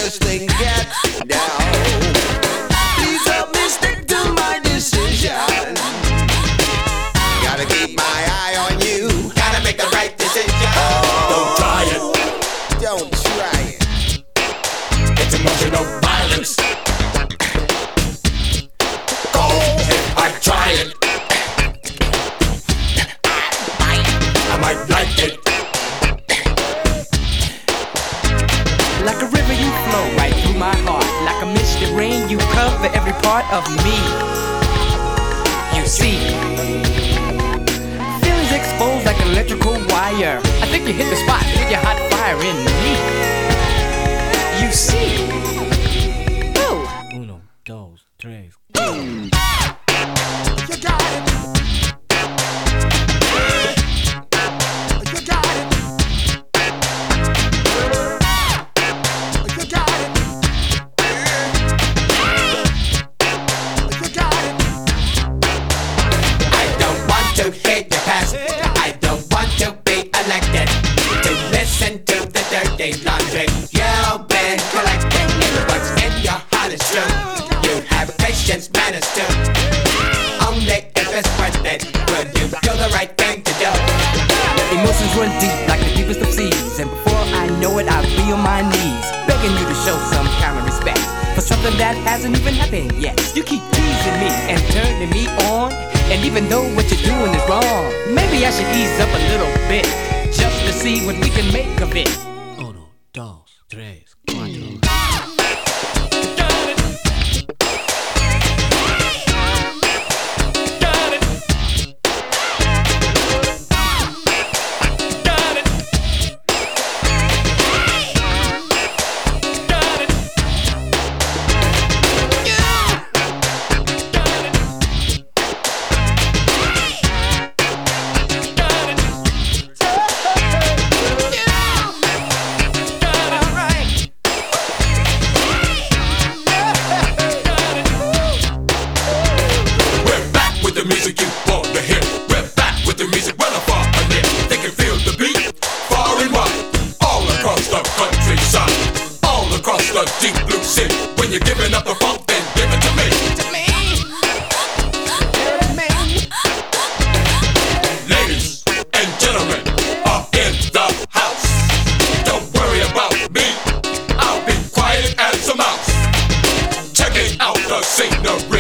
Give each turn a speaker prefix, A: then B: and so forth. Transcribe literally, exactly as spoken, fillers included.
A: this thing gets down. Please help me stick to my decision. Gotta keep my eye on you. Gotta make the right decision. Oh,
B: don't try it.
A: Don't try it.
B: It's emotional violence. Oh, if I try it, I might like it.
C: Like a river you flow right through my heart. Like a misty rain you cover every part of me. You see, feelings exposed like an electrical wire. I think you hit the spot with your hot fire in me. You see. Oh. Uno, dos, tres.
A: Boom. You got it.
B: To hate the past, I don't want to be elected to listen to the dirty laundry you've been collecting. If what's in your heart is true, you have patience, manners too. Only if it's worth it will you do the right thing to do.
C: Emotions run deep like the deepest of seas, and before I know it, I'll be on my knees, begging you to show some kind of respect for something that hasn't even happened yet. You keep teasing me and turning me on, and even though what you're doing is wrong, maybe I should ease up a little bit, just to see what we can make of it. Uno, dos, tres, cuatro.
B: The music you want to hear. We're back with the music well far and near. They can feel the beat far and wide, all across the countryside, all across the deep blue sea. When you're giving up the funk, then give it to me. To me. me. Ladies and gentlemen are in the house. Don't worry about me, I'll be quiet as a mouse. Checking out the scenery.